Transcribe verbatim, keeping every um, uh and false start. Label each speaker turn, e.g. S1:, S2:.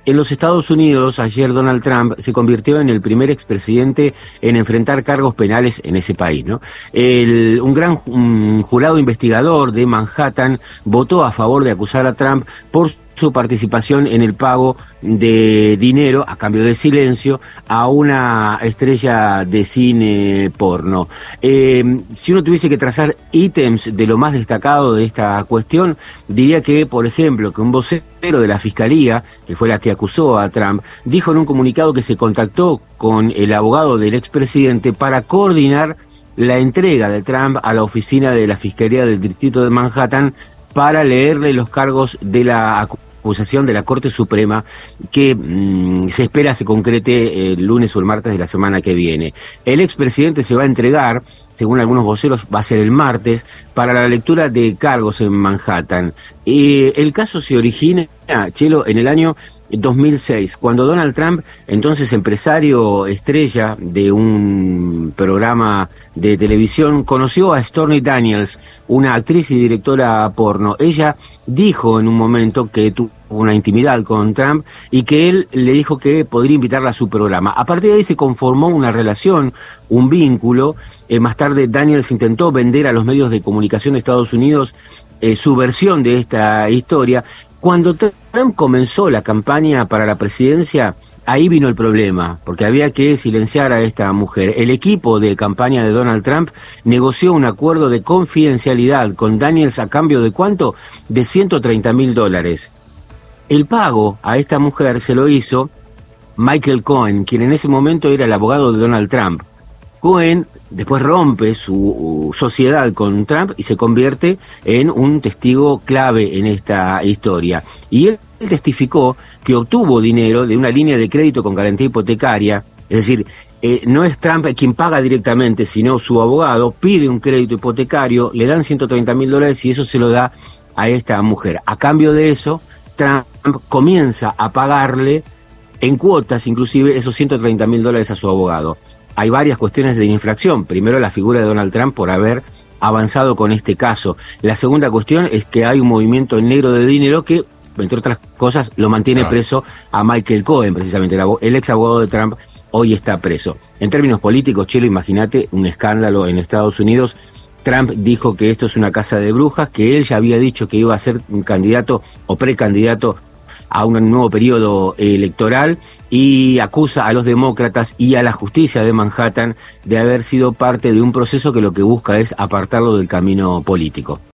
S1: En los Estados Unidos, ayer Donald Trump se convirtió en el primer expresidente en enfrentar cargos penales en ese país, ¿no? El, un gran un jurado investigador de Manhattan votó a favor de acusar a Trump por su participación en el pago de dinero, a cambio de silencio, a una estrella de cine porno. Eh, si uno tuviese que trazar ítems de lo más destacado de esta cuestión, diría que, por ejemplo, que un vocero de la Fiscalía, que fue la que acusó a Trump, dijo en un comunicado que se contactó con el abogado del expresidente para coordinar la entrega de Trump a la oficina de la Fiscalía del Distrito de Manhattan para leerle los cargos de la acusación de la Corte Suprema que mmm, se espera se concrete el lunes o el martes de la semana que viene. El expresidente se va a entregar, según algunos voceros, va a ser el martes, para la lectura de cargos en Manhattan. Eh, el caso se origina, Chelo, en el año dos mil seis, cuando Donald Trump, entonces empresario estrella de un programa de televisión, conoció a Stormy Daniels, una actriz y directora porno. Ella dijo en un momento que tuvo una intimidad con Trump y que él le dijo que podría invitarla a su programa. A partir de ahí se conformó una relación, un vínculo. Eh, más tarde Daniels intentó vender a los medios de comunicación de Estados Unidos eh, su versión de esta historia. Cuando Trump comenzó la campaña para la presidencia, ahí vino el problema, porque había que silenciar a esta mujer. El equipo de campaña de Donald Trump negoció un acuerdo de confidencialidad con Daniels a cambio de ¿cuánto? De ciento treinta mil dólares. El pago a esta mujer se lo hizo Michael Cohen, quien en ese momento era el abogado de Donald Trump. Cohen después rompe su sociedad con Trump y se convierte en un testigo clave en esta historia. Y él testificó que obtuvo dinero de una línea de crédito con garantía hipotecaria, es decir, eh, no es Trump quien paga directamente, sino su abogado pide un crédito hipotecario, le dan ciento treinta mil dólares y eso se lo da a esta mujer. A cambio de eso, Trump comienza a pagarle en cuotas, inclusive, esos ciento treinta mil dólares a su abogado. Hay varias cuestiones de infracción. Primero, la figura de Donald Trump por haber avanzado con este caso. La segunda cuestión es que hay un movimiento negro de dinero que, entre otras cosas, lo mantiene
S2: Claro.
S1: preso a Michael Cohen, precisamente. El, abo- el ex abogado de Trump hoy está preso. En términos políticos, Chelo, imagínate un escándalo en Estados Unidos. Trump dijo que esto es una casa de brujas, que él ya había dicho que iba a ser un candidato o precandidato a un nuevo periodo electoral y acusa a los demócratas y a la justicia de Manhattan de haber sido parte de un proceso que lo que busca es apartarlo del camino político.